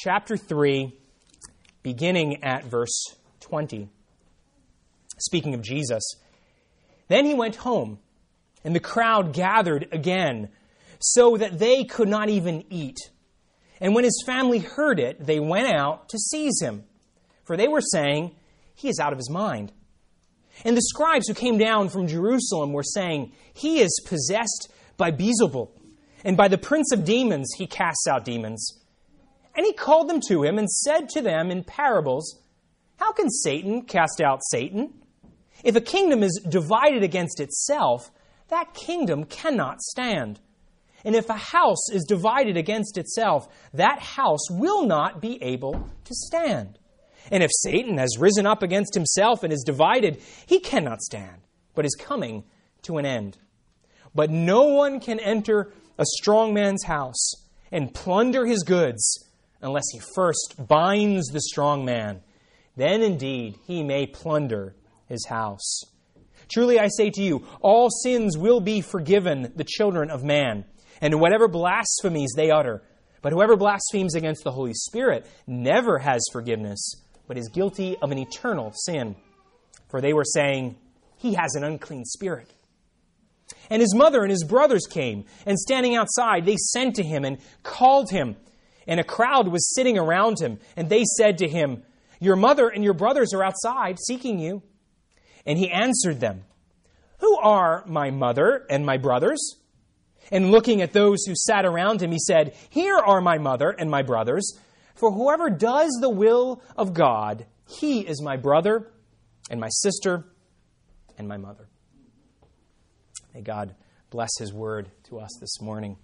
chapter 3, beginning at verse 20. Speaking of Jesus, then he went home, and the crowd gathered again, so that they could not even eat. And when his family heard it, they went out to seize him, for they were saying, "He is out of his mind." And the scribes who came down from Jerusalem were saying, "He is possessed by Beelzebul, and by the prince of demons he casts out demons." And he called them to him and said to them in parables, "How can Satan cast out Satan? If a kingdom is divided against itself, that kingdom cannot stand. And if a house is divided against itself, that house will not be able to stand. And if Satan has risen up against himself and is divided, he cannot stand, but is coming to an end. But no one can enter a strong man's house and plunder his goods unless he first binds the strong man. Then indeed he may plunder his house. Truly I say to you, all sins will be forgiven the children of man, and whatever blasphemies they utter. But whoever blasphemes against the Holy Spirit never has forgiveness, but is guilty of an eternal sin. For they were saying, he has an unclean spirit. And his mother and his brothers came, and standing outside, they sent to him and called him. And a crowd was sitting around him, and they said to him, "Your mother and your brothers are outside seeking you." And he answered them, "Who are my mother and my brothers?" And looking at those who sat around him, he said, "Here are my mother and my brothers. For whoever does the will of God, he is my brother and my sister and my mother." May God bless his word to us this morning.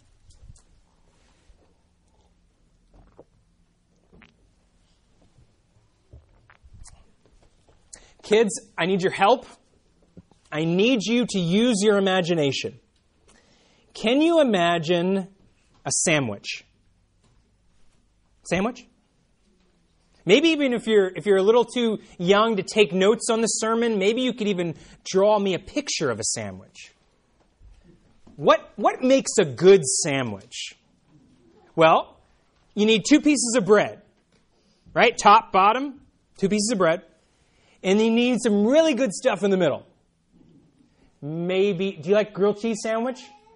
Kids, I need your help. I need you to use your imagination. Can you imagine a sandwich? Sandwich? Maybe even if you're a little too young to take notes on the sermon, maybe you could even draw me a picture of a sandwich. What makes a good sandwich? Well, you need 2 pieces of bread, right? Top, bottom, 2 pieces of bread. And you need some really good stuff in the middle. Maybe, do you like grilled cheese sandwich?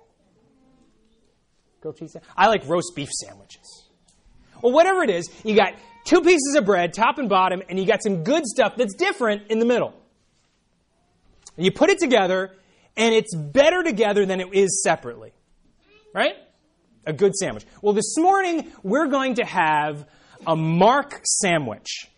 Grilled cheese sandwich? I like roast beef sandwiches. Well, whatever it is, you got 2 pieces of bread, top and bottom, and you got some good stuff that's different in the middle. And you put it together, and it's better together than it is separately. Right? A good sandwich. Well, this morning, we're going to have a Mark sandwich.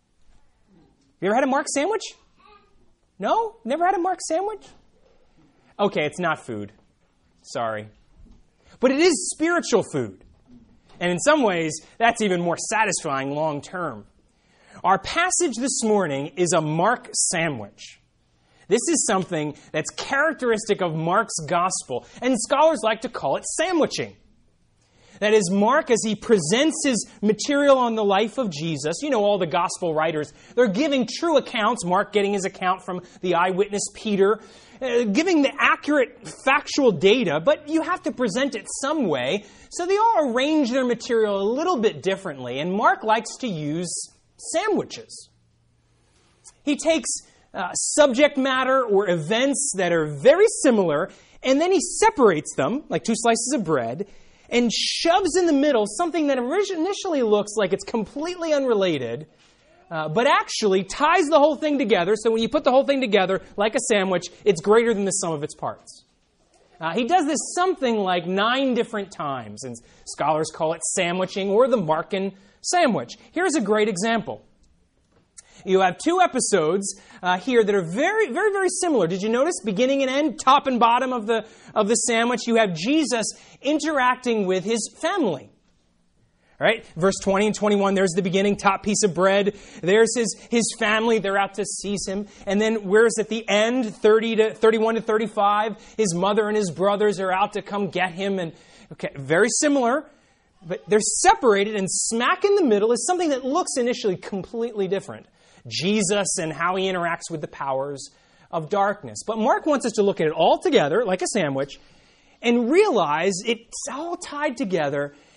Have you ever had a Mark sandwich? No? Never had a Mark sandwich? Okay, it's not food. Sorry. But it is spiritual food. And in some ways, that's even more satisfying long term. Our passage this morning is a Mark sandwich. This is something that's characteristic of Mark's gospel, and scholars like to call it sandwiching. That is, Mark, as he presents his material on the life of Jesus, you know, all the gospel writers, they're giving true accounts, Mark getting his account from the eyewitness Peter, giving the accurate factual data, but you have to present it some way. So they all arrange their material a little bit differently, and Mark likes to use sandwiches. He takes subject matter or events that are very similar, and then he separates them, like 2 slices of bread, and shoves in the middle something that initially looks like it's completely unrelated, but actually ties the whole thing together. So when you put the whole thing together, like a sandwich, it's greater than the sum of its parts. He does this something like 9 different times, and scholars call it sandwiching or the Markan sandwich. Here's a great example. You have 2 episodes here that are very, very, very similar. Did you notice? Beginning and end, top and bottom of the sandwich, you have Jesus interacting with his family. Right? Verse 20 and 21, there's the beginning, top piece of bread. There's his family. They're out to seize him. And then where's at the end, 31 to 35, his mother and his brothers are out to come get him. And okay, very similar, but they're separated, and smack in the middle is something that looks initially completely different. Jesus and how he interacts with the powers of darkness. But Mark wants us to look at it all together, like a sandwich, and realize it's all tied together,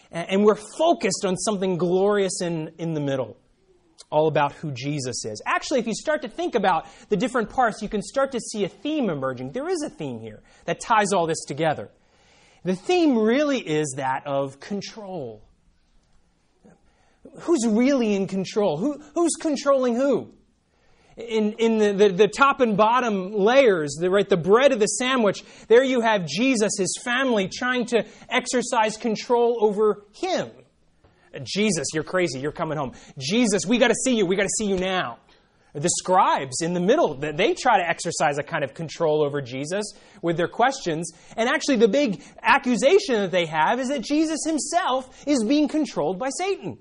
And we're focused on something glorious in the middle, all about who Jesus is. Actually, if you start to think about the different parts, you can start to see a theme emerging. There is a theme here that ties all this together. The theme really is that of control. Who's really in control? Who's controlling who? In the top and bottom layers, the bread of the sandwich, there you have Jesus, his family, trying to exercise control over him. Jesus, you're crazy, you're coming home. Jesus, we got to see you now. The scribes in the middle, they try to exercise a kind of control over Jesus with their questions. And actually the big accusation that they have is that Jesus himself is being controlled by Satan.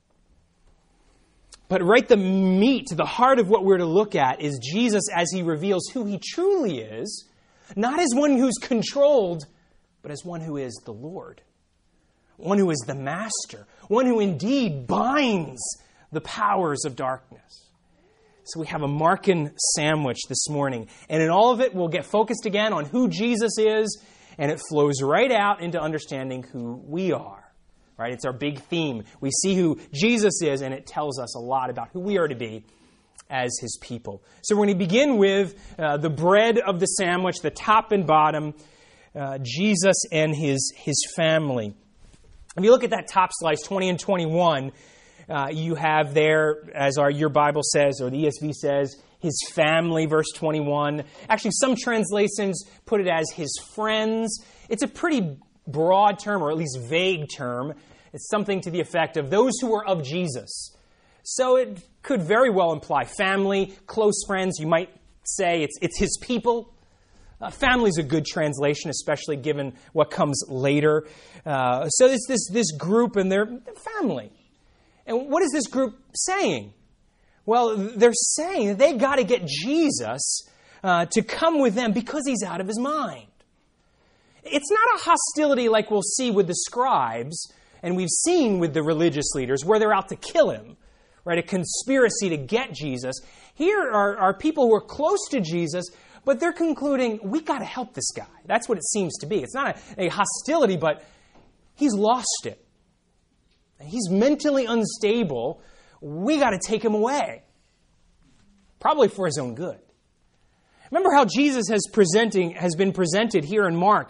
But right the meat, the heart of what we're to look at is Jesus as he reveals who he truly is, not as one who's controlled, but as one who is the Lord, one who is the master, one who indeed binds the powers of darkness. So we have a Markan sandwich this morning, and in all of it we'll get focused again on who Jesus is, and it flows right out into understanding who we are. Right? It's our big theme. We see who Jesus is, and it tells us a lot about who we are to be as his people. So we're going to begin with the bread of the sandwich, the top and bottom, Jesus and his family. If you look at that top slice, 20 and 21, you have there, as your Bible says, or the ESV says, his family, verse 21. Actually, some translations put it as his friends. It's a pretty broad term, or at least vague term. It's something to the effect of those who are of Jesus. So it could very well imply family, close friends. You might say it's his people. Family's a good translation, especially given what comes later. So it's this group and their family. And what is this group saying? Well, they're saying that they've got to get Jesus to come with them because he's out of his mind. It's not a hostility like we'll see with the scribes, and we've seen with the religious leaders, where they're out to kill him, right? A conspiracy to get Jesus. Here are people who are close to Jesus, but they're concluding, we got to help this guy. That's what it seems to be. It's not a hostility, but he's lost it. He's mentally unstable. We got to take him away. Probably for his own good. Remember how Jesus has been presented here in Mark,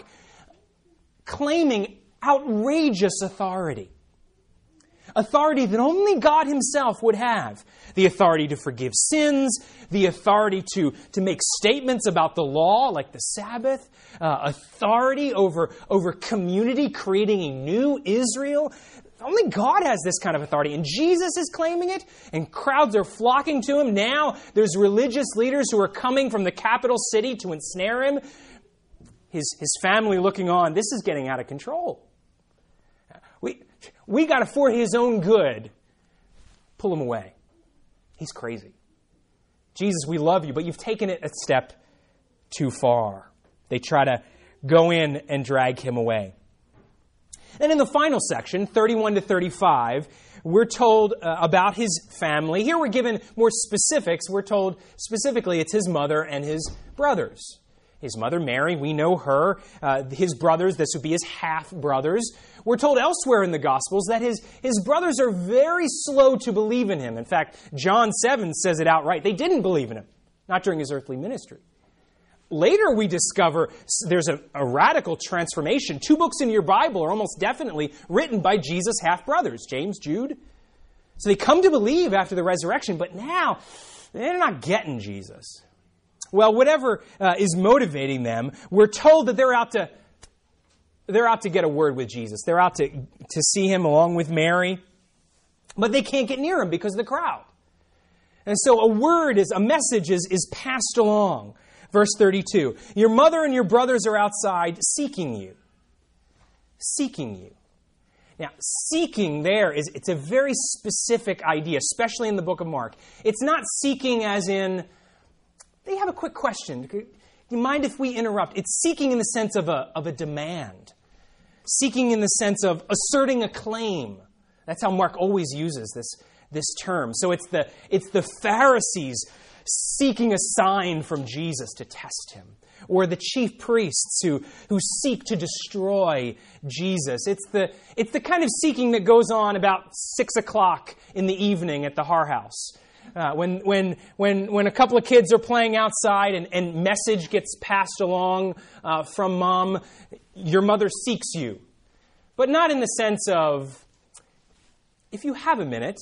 claiming outrageous authority. Authority that only God himself would have. The authority to forgive sins, the authority to make statements about the law, like the Sabbath, authority over community, creating a new Israel. Only God has this kind of authority, and Jesus is claiming it, and crowds are flocking to him. Now there's religious leaders who are coming from the capital city to ensnare him. His family looking on. This is getting out of control. We got to, for his own good, pull him away. He's crazy. Jesus, we love you, but you've taken it a step too far. They try to go in and drag him away. And in the final section, 31 to 35, we're told about his family. Here we're given more specifics. We're told specifically it's his mother and his brothers. His mother, Mary, we know her. His brothers, this would be his half-brothers. We're told elsewhere in the Gospels that his brothers are very slow to believe in him. In fact, John 7 says it outright. They didn't believe in him, not during his earthly ministry. Later we discover there's a radical transformation. 2 books in your Bible are almost definitely written by Jesus' half-brothers, James, Jude. So they come to believe after the resurrection, but now they're not getting Jesus. Well, whatever is motivating them, we're told that they're out to get a word with Jesus. They're out to see him along with Mary, but they can't get near him because of the crowd. And so a message is passed along. Verse 32, your mother and your brothers are outside seeking you. Seeking you. Now, seeking there it's a very specific idea, especially in the book of Mark. It's not seeking as in, they have a quick question. Do you mind if we interrupt? It's seeking in the sense of a demand. Seeking in the sense of asserting a claim. That's how Mark always uses this term. So it's the Pharisees seeking a sign from Jesus to test him. or the chief priests who seek to destroy Jesus. It's the kind of seeking that goes on about 6 o'clock in the evening at the Har House. When a couple of kids are playing outside and message gets passed along from mom, your mother seeks you. But not in the sense of, if you have a minute,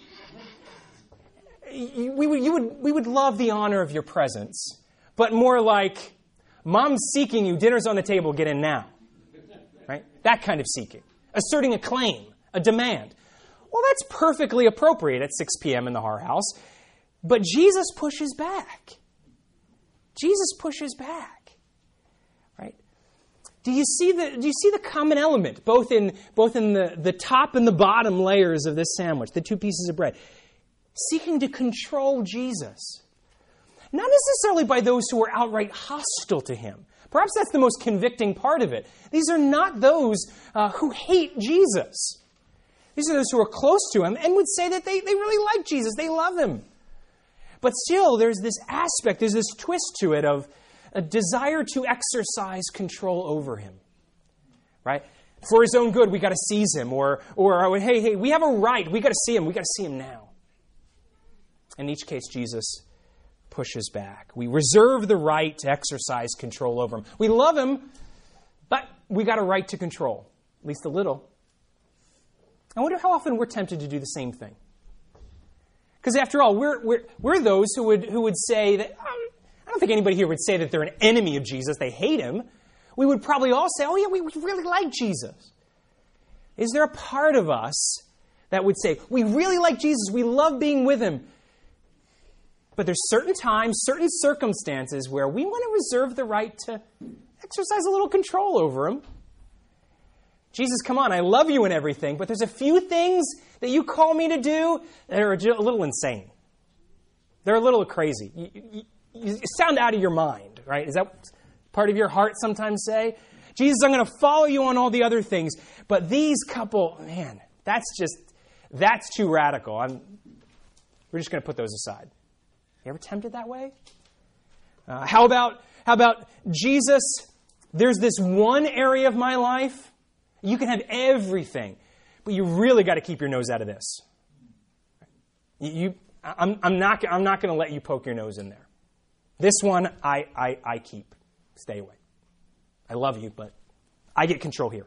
we would love the honor of your presence, but more like, Mom's seeking you, dinner's on the table, get in now. Right? That kind of seeking. Asserting a claim, a demand. Well, that's perfectly appropriate at 6 p.m. in the Har House, but Jesus pushes back. Jesus pushes back. Right? Do you see the common element, both in the top and the bottom layers of this sandwich, the 2 pieces of bread? Seeking to control Jesus. Not necessarily by those who are outright hostile to him. Perhaps that's the most convicting part of it. These are not those who hate Jesus. These are those who are close to him and would say that they really like Jesus. They love him. But still, there's this aspect, there's this twist to it of a desire to exercise control over him. Right? For his own good, we got to seize him. Or hey, we have a right. We got to see him. We got to see him now. In each case, Jesus pushes back. We reserve the right to exercise control over him. We love him, but we got a right to control, at least a little. I wonder how often we're tempted to do the same thing. Because after all, we're those who would say that, I don't think anybody here would say that they're an enemy of Jesus, they hate him. We would probably all say, oh yeah, we really like Jesus. Is there a part of us that would say, we really like Jesus, we love being with him, but there's certain times, certain circumstances where we want to reserve the right to exercise a little control over him. Jesus, come on, I love you and everything, but there's a few things that you call me to do that are a little insane. They're a little crazy. You sound out of your mind, right? Is that part of your heart sometimes say? Jesus, I'm going to follow you on all the other things, but these couple, man, that's too radical. We're just going to put those aside. You ever tempted that way? How about Jesus? There's this one area of my life. You can have everything, but you really got to keep your nose out of this. I'm not going to let you poke your nose in there. This one, I keep. Stay away. I love you, but I get control here.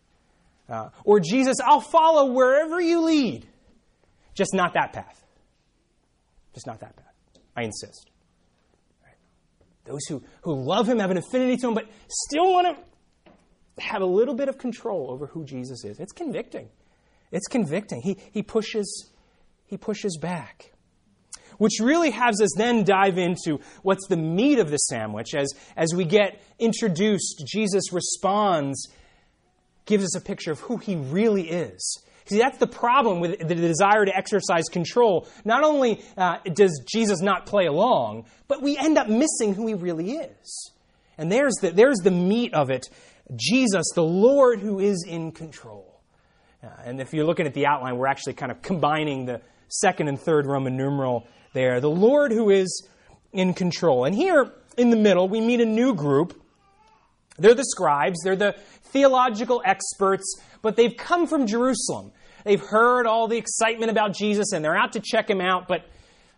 Or Jesus, I'll follow wherever you lead. Just not that path. Just not that path. I insist. Right? Those who love him, have an affinity to him, but still want to have a little bit of control over who Jesus is. It's convicting. It's convicting. He pushes back. Which really has us then dive into what's the meat of the sandwich. As we get introduced, Jesus responds, gives us a picture of who he really is. See, that's the problem with the desire to exercise control. Not only does Jesus not play along, but we end up missing who he really is. And there's the meat of it. Jesus, the Lord who is in control. And if you're looking at the outline, we're actually kind of combining the second and third Roman numeral there. The Lord who is in control. And here in the middle, we meet a new group. They're the scribes. They're the theological experts, but they've come from Jerusalem. They've heard all the excitement about Jesus, and they're out to check him out, but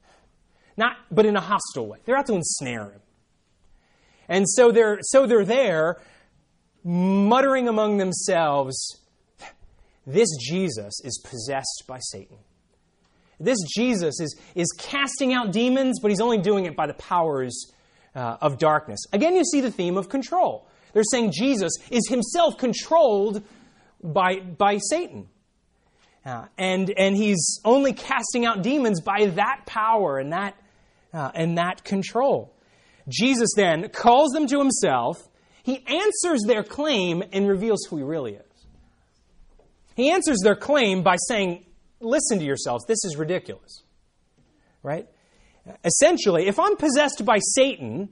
in a hostile way. They're out to ensnare him. And so they're there, muttering among themselves, this Jesus is possessed by Satan. This Jesus is casting out demons, but he's only doing it by the powers of darkness. Again, you see the theme of control. They're saying Jesus is himself controlled by Satan. And he's only casting out demons by that power and that control. Jesus then calls them to himself. He answers their claim and reveals who he really is. He answers their claim by saying, listen to yourselves, this is ridiculous. Right? Essentially, if I'm possessed by Satan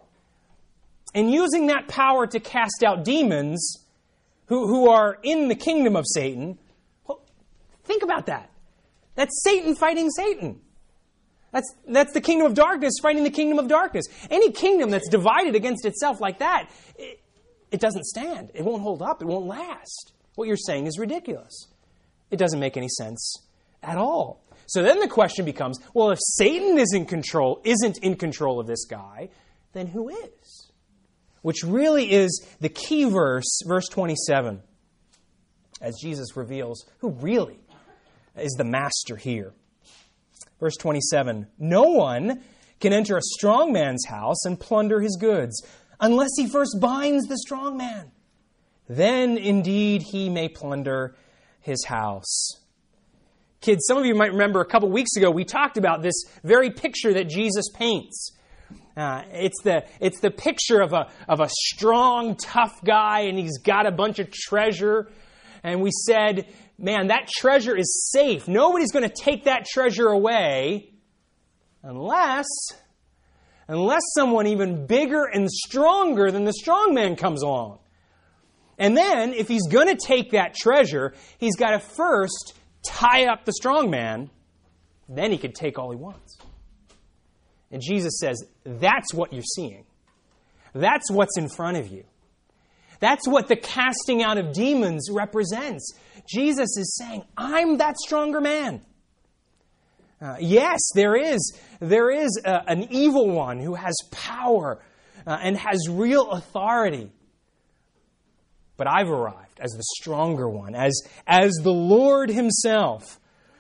and using that power to cast out demons who are in the kingdom of Satan, well, think about that. That's Satan fighting Satan. That's the kingdom of darkness fighting the kingdom of darkness. Any kingdom that's divided against itself like that, it doesn't stand. It won't hold up. It won't last. What you're saying is ridiculous. It doesn't make any sense at all. So then the question becomes, well, if Satan isn't in control of this guy, then who is? Which really is the key verse 27, as Jesus reveals who really is the master here. Verse 27, no one can enter a strong man's house and plunder his goods unless he first binds the strong man. Then indeed he may plunder his house. Kids, some of you might remember a couple weeks ago we talked about this very picture that Jesus paints. It's the picture of a strong, tough guy, and he's got a bunch of treasure. And we said, man, that treasure is safe. Nobody's going to take that treasure away unless someone even bigger and stronger than the strong man comes along. And then, if he's going to take that treasure, he's got to first tie up the strong man. Then he can take all he wants. And Jesus says, that's what you're seeing. That's what's in front of you. That's what the casting out of demons represents. Jesus is saying, I'm that stronger man. Yes, there is an evil one who has power and has real authority. But I've arrived as the stronger one, as the Lord himself,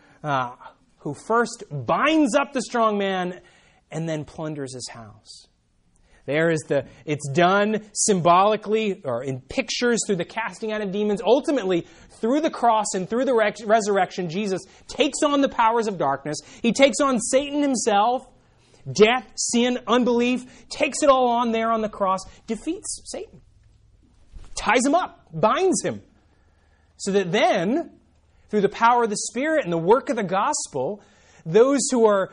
who first binds up the strong man and then plunders his house. It's done symbolically or in pictures through the casting out of demons. Ultimately, through the cross and through the resurrection, Jesus takes on the powers of darkness. He takes on Satan himself, death, sin, unbelief, takes it all on there on the cross, defeats Satan, ties him up, binds him. So that then, through the power of the Spirit and the work of the gospel, those who are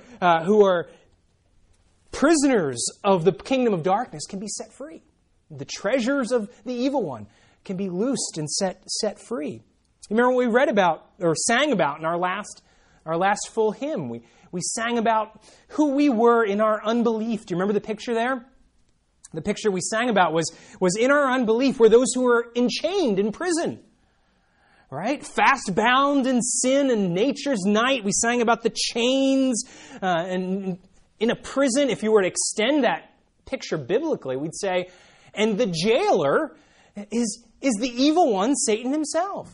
prisoners of the kingdom of darkness can be set free. The treasures of the evil one can be loosed and set free. You remember what we read about or sang about in our last full hymn? We sang about who we were in our unbelief. Do you remember the picture there? The picture we sang about was in our unbelief were those who were enchained in prison. Right? Fast bound in sin and nature's night. We sang about the chains and in a prison. If you were to extend that picture biblically, we'd say, and the jailer is the evil one, Satan himself.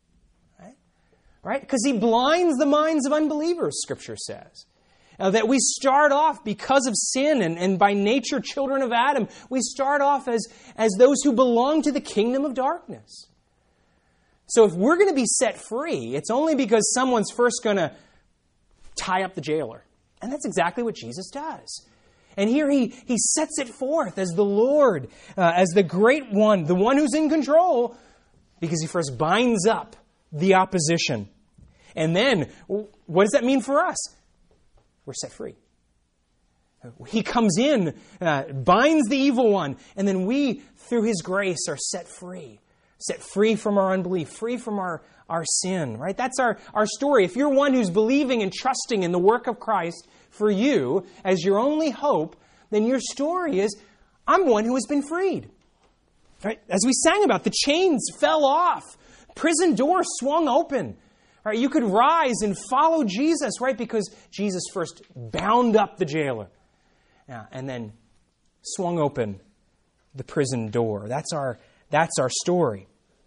Right? Because he blinds the minds of unbelievers, Scripture says. That we start off because of sin and by nature children of Adam, we start off as those who belong to the kingdom of darkness. So if we're going to be set free, it's only because someone's first going to tie up the jailer. And that's exactly what Jesus does. And here he sets it forth as the Lord, as the great one, the one who's in control, because he first binds up the opposition. And then, what does that mean for us? We're set free. He comes in, binds the evil one, and then we, through his grace, are set free. Set free from our unbelief, free from our sin, right? That's our story. If you're one who's believing and trusting in the work of Christ for you as your only hope, then your story is, I'm one who has been freed. Right? As we sang about, the chains fell off. Prison doors swung open. Right? You could rise and follow Jesus, right? Because Jesus first bound up the jailer and then swung open the prison door. That's our story.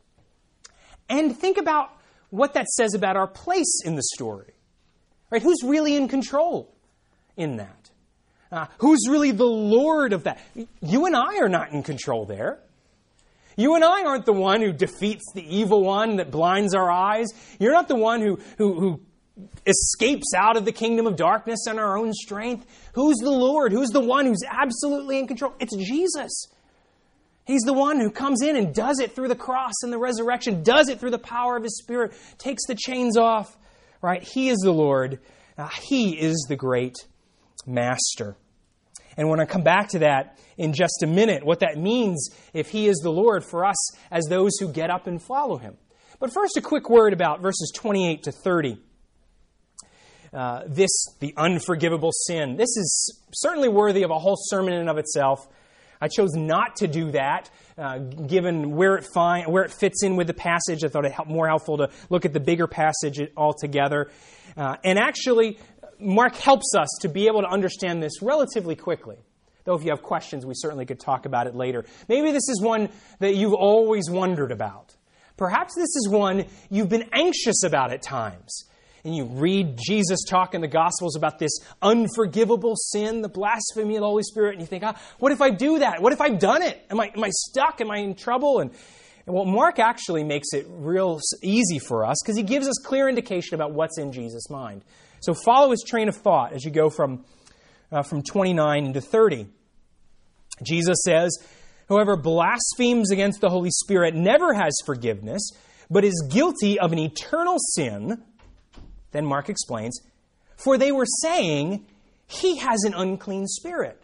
And think about what that says about our place in the story. Right? Who's really in control in that? Who's really the Lord of that? You and I are not in control there. You and I aren't the one who defeats the evil one that blinds our eyes. You're not the one who escapes out of the kingdom of darkness on our own strength. Who's the Lord? Who's the one who's absolutely in control? It's Jesus. He's the one who comes in and does it through the cross and the resurrection, does it through the power of his Spirit, takes the chains off. Right? He is the Lord. He is the great master. And when I come back to that in just a minute, what that means if he is the Lord for us as those who get up and follow him. But first, a quick word about verses 28 to 30. the unforgivable sin. This is certainly worthy of a whole sermon in and of itself. I chose not to do that, given where it fits in with the passage. I thought it more helpful to look at the bigger passage altogether. And actually, Mark helps us to be able to understand this relatively quickly. Though if you have questions, we certainly could talk about it later. Maybe this is one that you've always wondered about. Perhaps this is one you've been anxious about at times. And you read Jesus talk in the Gospels about this unforgivable sin, the blasphemy of the Holy Spirit, and you think, what if I do that? What if I've done it? Am I stuck? Am I in trouble? And well, Mark actually makes it real easy for us because he gives us clear indication about what's in Jesus' mind. So follow his train of thought as you go from 29 into 30. Jesus says, "Whoever blasphemes against the Holy Spirit never has forgiveness, but is guilty of an eternal sin." Then Mark explains, "For they were saying, he has an unclean spirit."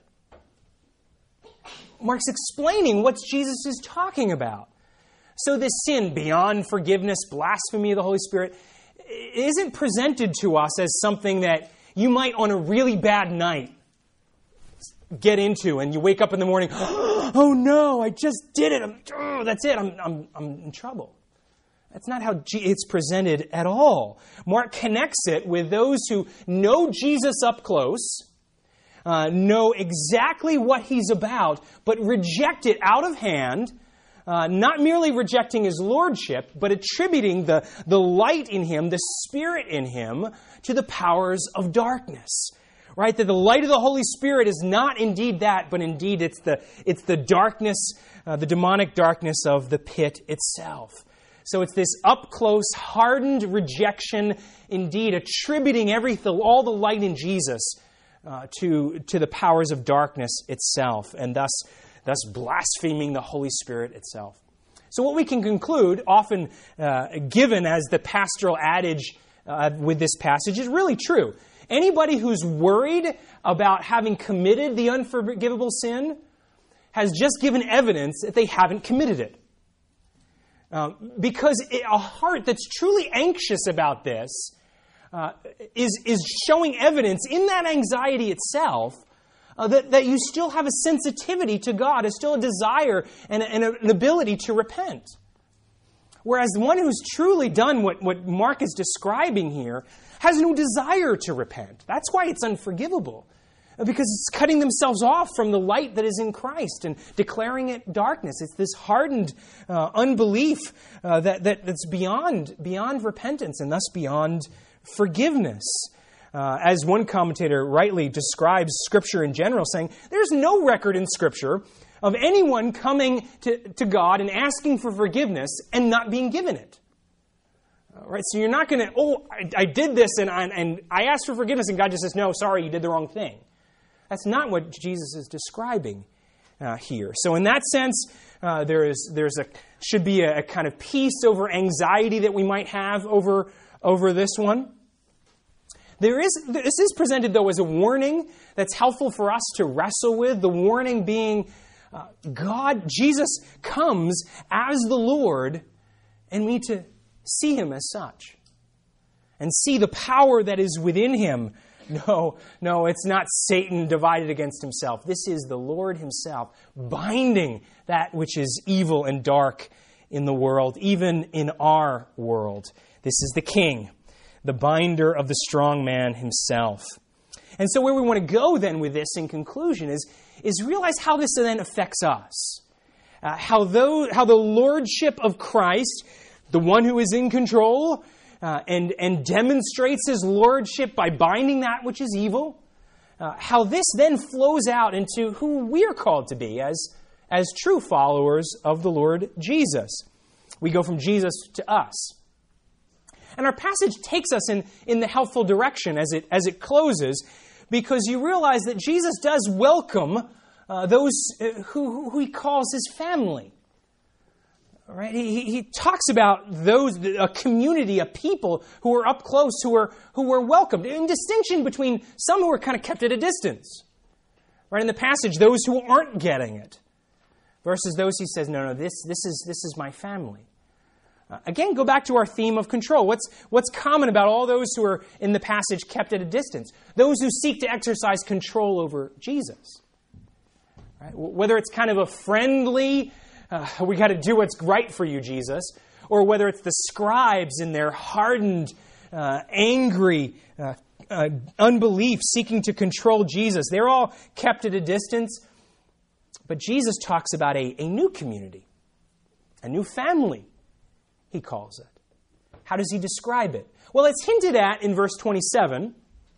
Mark's explaining what Jesus is talking about. So this sin beyond forgiveness, blasphemy of the Holy Spirit, isn't presented to us as something that you might on a really bad night get into and you wake up in the morning, "Oh no, I just did it. That's it. I'm in trouble." That's not how it's presented at all. Mark connects it with those who know Jesus up close, know exactly what he's about, but reject it out of hand, not merely rejecting his lordship, but attributing the light in him, the Spirit in him, to the powers of darkness. Right? That the light of the Holy Spirit is not indeed that, but indeed it's the darkness, the demonic darkness of the pit itself. So it's this up-close, hardened rejection, indeed, attributing all the light in Jesus to the powers of darkness itself, and thus blaspheming the Holy Spirit itself. So what we can conclude, often given as the pastoral adage with this passage, is really true. Anybody who's worried about having committed the unforgivable sin has just given evidence that they haven't committed it. Because a heart that's truly anxious about this is showing evidence in that anxiety itself that you still have a sensitivity to God, is still a desire and an ability to repent. Whereas the one who's truly done what Mark is describing here has no desire to repent. That's why it's unforgivable. Because it's cutting themselves off from the light that is in Christ and declaring it darkness. It's this hardened unbelief that's beyond repentance and thus beyond forgiveness. As one commentator rightly describes Scripture in general, saying, there's no record in Scripture of anyone coming to God and asking for forgiveness and not being given it. Right? So you're not going to, I did this and I asked for forgiveness and God just says, no, sorry, you did the wrong thing. That's not what Jesus is describing here. So in that sense, should be a kind of peace over anxiety that we might have over this one. This is presented, though, as a warning that's helpful for us to wrestle with. The warning being, Jesus comes as the Lord, and we need to see him as such and see the power that is within him. No, it's not Satan divided against himself. This is the Lord himself binding that which is evil and dark in the world, even in our world. This is the King, the binder of the strong man himself. And so where we want to go then with this in conclusion is realize how this then affects us. How the lordship of Christ, the one who is in control, and demonstrates his lordship by binding that which is evil, how this then flows out into who we are called to be as true followers of the Lord Jesus. We go from Jesus to us. And our passage takes us in the helpful direction as it closes, because you realize that Jesus does welcome those who he calls his family. Right? He talks about a community, a people who are up close, who are welcomed, in distinction between some who are kind of kept at a distance. Right? In the passage, those who aren't getting it, versus those he says, no, this is my family. Again, go back to our theme of control. What's common about all those who are in the passage kept at a distance? Those who seek to exercise control over Jesus. Right? Whether it's kind of a friendly, we got to do what's right for you, Jesus, or whether it's the scribes in their hardened, angry unbelief seeking to control Jesus. They're all kept at a distance. But Jesus talks about a new community, a new family, he calls it. How does he describe it? Well, it's hinted at in verse 27.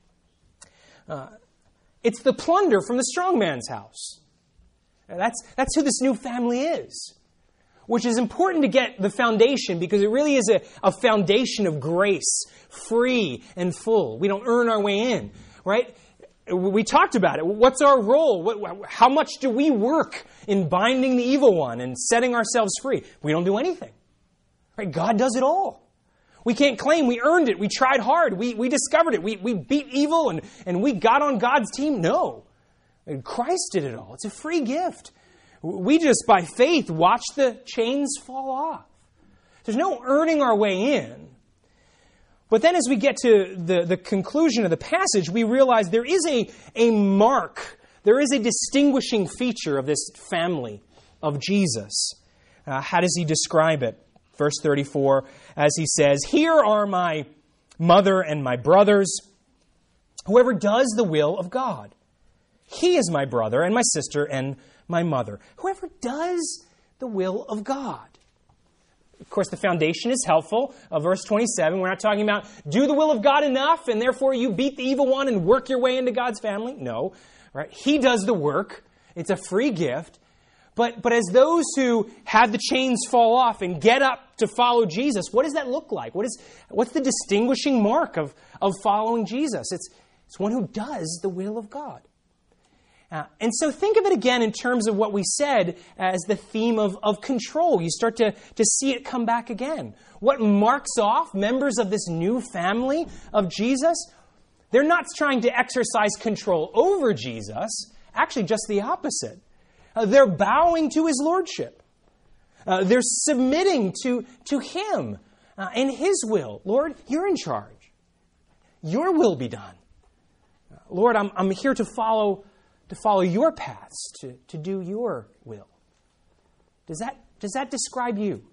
It's the plunder from the strong man's house. That's who this new family is, which is important to get the foundation because it really is a foundation of grace, free and full. We don't earn our way in, right? We talked about it. What's our role? How much do we work in binding the evil one and setting ourselves free? We don't do anything. Right? God does it all. We can't claim we earned it. We tried hard. We discovered it. We beat evil and we got on God's team. No. Christ did it all. It's a free gift. We just, by faith, watch the chains fall off. There's no earning our way in. But then as we get to the conclusion of the passage, we realize there is a mark, there is a distinguishing feature of this family of Jesus. How does he describe it? Verse 34, as he says, "Here are my mother and my brothers, whoever does the will of God. He is my brother and my sister and my mother." Whoever does the will of God. Of course, the foundation is helpful. Verse 27, we're not talking about do the will of God enough and therefore you beat the evil one and work your way into God's family. No, right? He does the work. It's a free gift. But as those who have the chains fall off and get up to follow Jesus, what does that look like? What's the distinguishing mark of following Jesus? It's one who does the will of God. And so think of it again in terms of what we said as the theme of control. You start to see it come back again. What marks off members of this new family of Jesus? They're not trying to exercise control over Jesus. Actually, just the opposite. They're bowing to his lordship. They're submitting to him and his will. Lord, you're in charge. Your will be done. Lord, I'm here to follow your paths, to do your will. Does that describe you?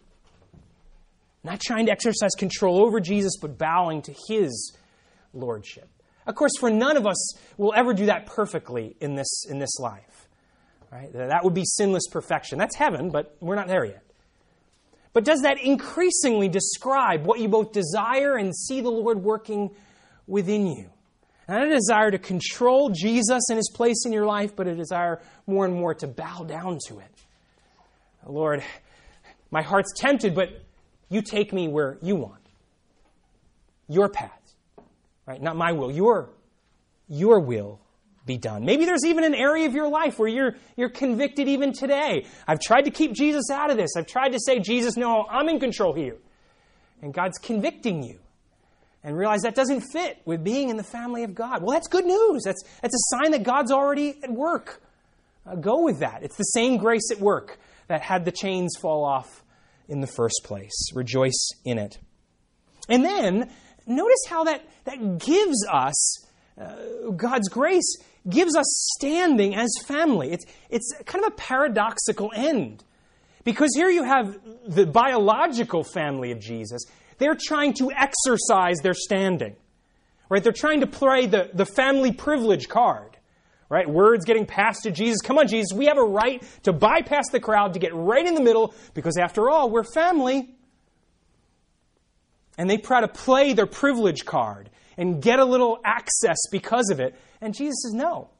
Not trying to exercise control over Jesus, but bowing to his lordship. Of course, for none of us will ever do that perfectly in this life. Right? That would be sinless perfection. That's heaven, but we're not there yet. But does that increasingly describe what you both desire and see the Lord working within you? Not a desire to control Jesus and his place in your life, but a desire more and more to bow down to it. Lord, my heart's tempted, but you take me where you want. Your path. Right? Not my will. Your will be done. Maybe there's even an area of your life where you're convicted even today. I've tried to keep Jesus out of this. I've tried to say, Jesus, no, I'm in control here. And God's convicting you. And realize that doesn't fit with being in the family of God. Well, that's good news. That's a sign that God's already at work. Go with that. It's the same grace at work that had the chains fall off in the first place. Rejoice in it. And then, notice how that gives us, God's grace gives us standing as family. It's kind of a paradoxical end. Because here you have the biological family of Jesus. They're trying to exercise their standing. Right? They're trying to play the family privilege card. Right? Words getting passed to Jesus. Come on, Jesus, we have a right to bypass the crowd, to get right in the middle, because after all, we're family. And they try to play their privilege card and get a little access because of it. And Jesus says, no.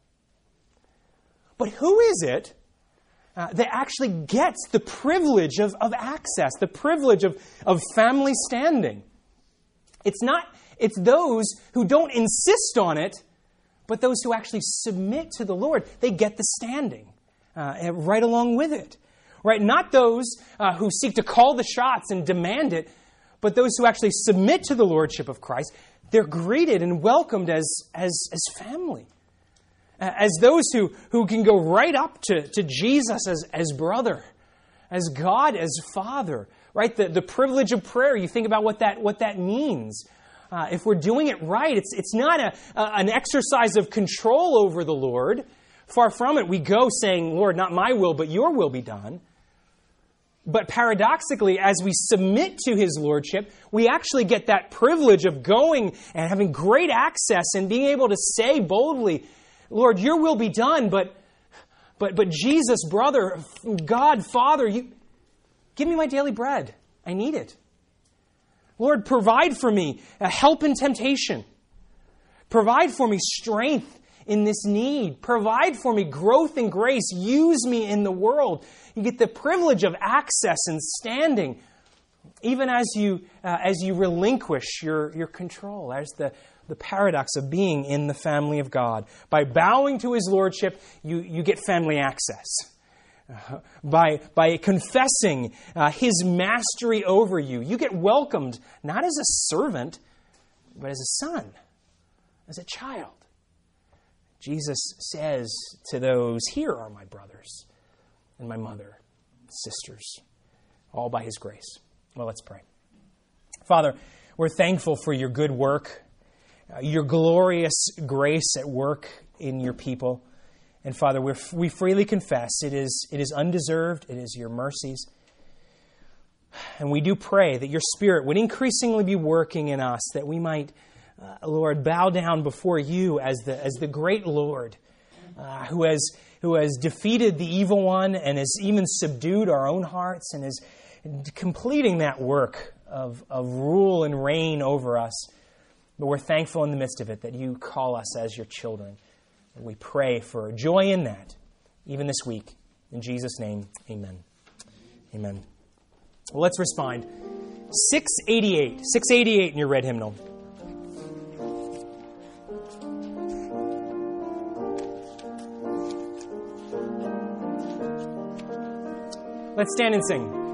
But who is it that actually gets the privilege of access, the privilege of family standing? It's those who don't insist on it, but those who actually submit to the Lord. They get the standing right along with it. Right? Not those who seek to call the shots and demand it, but those who actually submit to the lordship of Christ. They're greeted and welcomed as family. As those who can go right up to Jesus as brother, as God as Father, right? The privilege of prayer, you think about what that means. If we're doing it right, it's not an exercise of control over the Lord. Far from it, we go saying, Lord, not my will, but your will be done. But paradoxically, as we submit to His Lordship, we actually get that privilege of going and having great access and being able to say boldly, Lord, your will be done, but Jesus, brother, God, Father, you give me my daily bread. I need it. Lord, provide for me help in temptation. Provide for me strength in this need. Provide for me growth in grace. Use me in the world. You get the privilege of access and standing, even as you relinquish your control. There's the paradox of being in the family of God. By bowing to His Lordship, you get family access. By confessing His mastery over you, you get welcomed not as a servant, but as a son, as a child. Jesus says to those, here are my brothers and my mother, sisters, all by His grace. Well, let's pray. Father, we're thankful for your good work, your glorious grace at work in your people. And Father, we freely confess it is undeserved, it is your mercies. And we do pray that your Spirit would increasingly be working in us, that we might, Lord, bow down before you as the great Lord who has defeated the evil one and has even subdued our own hearts and is completing that work of rule and reign over us. But we're thankful in the midst of it that you call us as your children. And we pray for joy in that, even this week. In Jesus' name, amen. Amen. Well, let's respond. 688. 688 in your red hymnal. Let's stand and sing.